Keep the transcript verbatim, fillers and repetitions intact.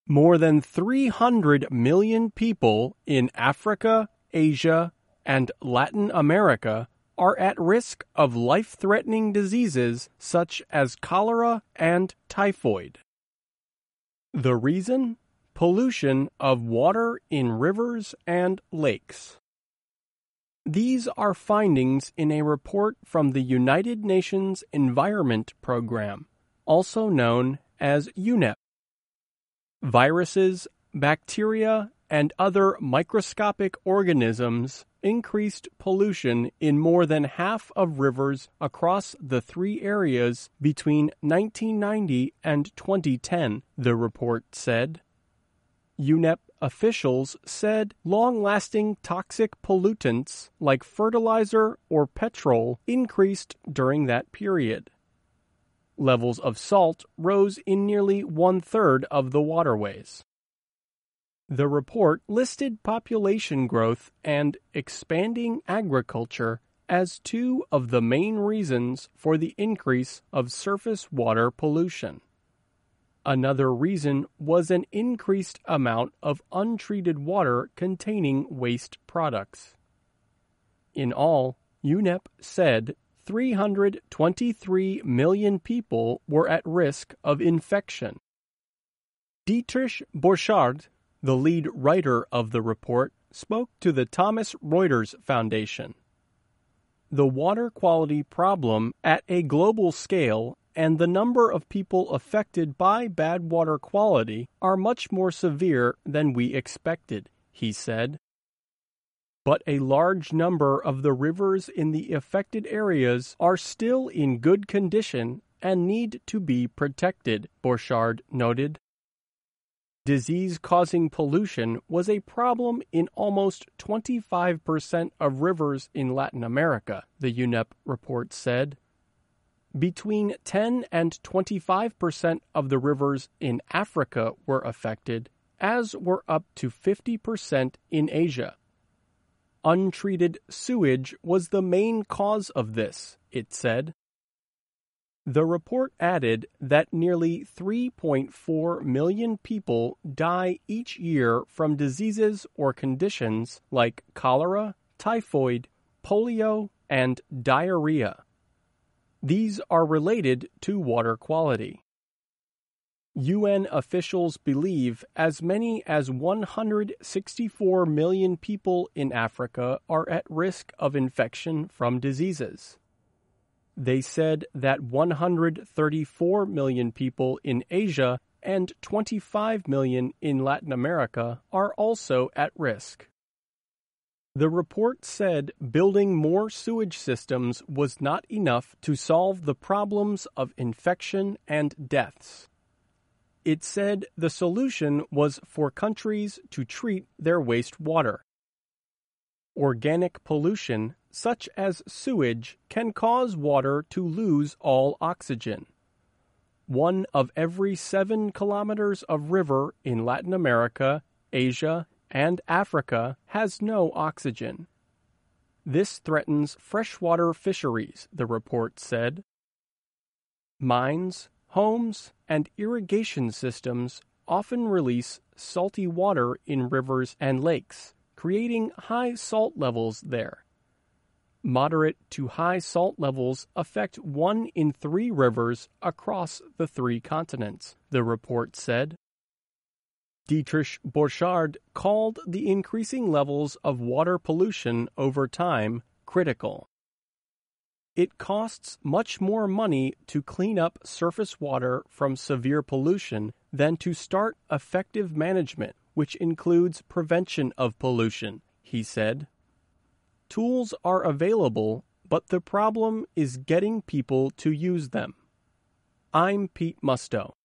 More than three hundred million people in Africa, Asia, and Latin America are at risk of life-threatening diseases such as cholera and typhoid. The reason? Pollution of water in rivers and lakes. These are findings in a report from the United Nations Environment Program, also known as U N E P. Viruses, bacteria, and other microscopic organisms increased pollution in more than half of rivers across the three areas between nineteen ninety and twenty ten, the report said. U N E P officials said long-lasting toxic pollutants like fertilizer or petrol increased during that period. Levels of salt rose in nearly one-third of the waterways. The report listed population growth and expanding agriculture as two of the main reasons for the increase of surface water pollution. Another reason was an increased amount of untreated water containing waste products. In all, U N E P said three hundred twenty-three million people were at risk of infection. Dietrich Borchardt, the lead writer of the report, spoke to the Thomson Reuters Foundation. The water quality problem at a global scale and the number of people affected by bad water quality are much more severe than we expected, he said. But a large number of the rivers in the affected areas are still in good condition and need to be protected, Borchardt noted. Disease-causing pollution was a problem in almost twenty-five percent of rivers in Latin America, the U N E P report said. Between ten and twenty-five percent of the rivers in Africa were affected, as were up to fifty percent in Asia. Untreated sewage was the main cause of this, it said. The report added that nearly three point four million people die each year from diseases or conditions like cholera, typhoid, polio, and diarrhea. These are related to water quality. U N officials believe as many as one hundred sixty-four million people in Africa are at risk of infection from diseases. They said that one hundred thirty-four million people in Asia and twenty-five million in Latin America are also at risk. The report said building more sewage systems was not enough to solve the problems of infection and deaths. It said the solution was for countries to treat their wastewater. Organic pollution, such as sewage, can cause water to lose all oxygen. One of every seven kilometers of river in Latin America, Asia, and Africa has no oxygen. This threatens freshwater fisheries, the report said. Mines, homes, and irrigation systems often release salty water in rivers and lakes, creating high salt levels there. Moderate to high salt levels affect one in three rivers across the three continents, the report said. Dietrich Borchardt called the increasing levels of water pollution over time critical. It costs much more money to clean up surface water from severe pollution than to start effective management, which includes prevention of pollution, he said. Tools are available, but the problem is getting people to use them. I'm Pete Musto.